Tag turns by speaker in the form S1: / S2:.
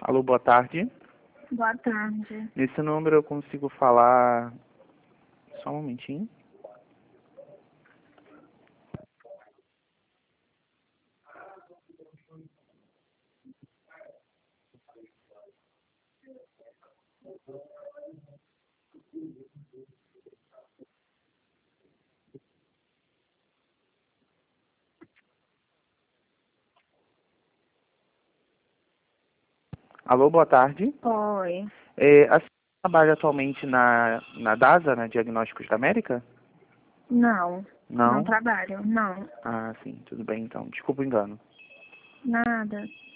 S1: Alô, boa tarde.
S2: Boa tarde.
S1: Nesse número eu consigo falar... Só um momentinho. Alô, boa tarde.
S2: Oi.
S1: A senhora trabalha atualmente na DASA, na Diagnósticos da América?
S2: Não. Não
S1: Não?
S2: trabalho. Não.
S1: Ah, sim, tudo bem então. Desculpa o engano.
S2: Nada.